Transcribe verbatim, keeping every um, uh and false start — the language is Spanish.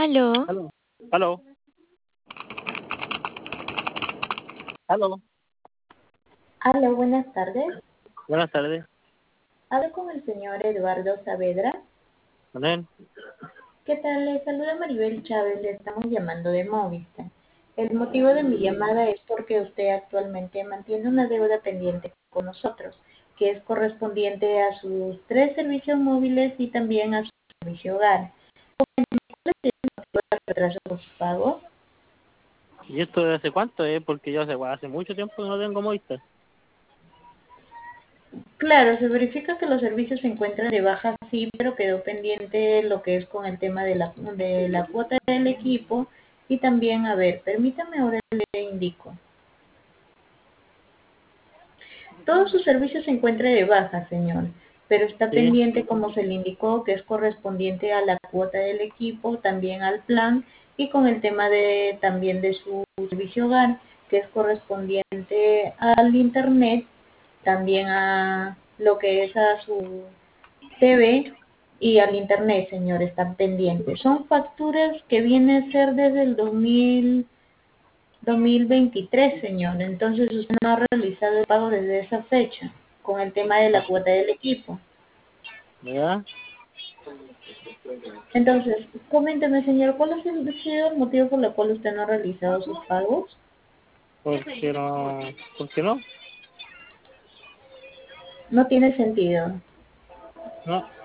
Aló, Aló. Aló. Aló. Hola, buenas tardes. Buenas tardes. Hablo con el señor Eduardo Saavedra. ¿Con él? ¿Qué tal? Le saluda Maribel Chávez, le estamos llamando de Movistar. El motivo de mi llamada es porque usted actualmente mantiene una deuda pendiente con nosotros, que es correspondiente a sus tres servicios móviles y también a su servicio hogar. ¿Cuál es el motivo del retraso con sus pagos? ¿Y esto de hace cuánto es? Porque yo hace, hace mucho tiempo que no tengo Movistar. Claro, se verifica que los servicios se encuentran de baja, sí, pero quedó pendiente lo que es con el tema de la, de la cuota del equipo y también, a ver, permítame ahora le indico. Todos sus servicios se encuentran de baja, señor, pero está Sí. pendiente, como se le indicó, que es correspondiente a la cuota del equipo, también al plan y con el tema de también de su servicio hogar, que es correspondiente al internet, también a lo que es a su T V y al internet, señor, están pendientes. Son facturas que vienen a ser desde el dos mil, dos mil veintitrés, señor. Entonces usted no ha realizado el pago desde esa fecha con el tema de la cuota del equipo. ¿Verdad? Entonces, coménteme, señor, ¿cuál ha sido el motivo por el cual usted no ha realizado sus pagos? Porque no... ¿Por qué no? No tiene sentido. No.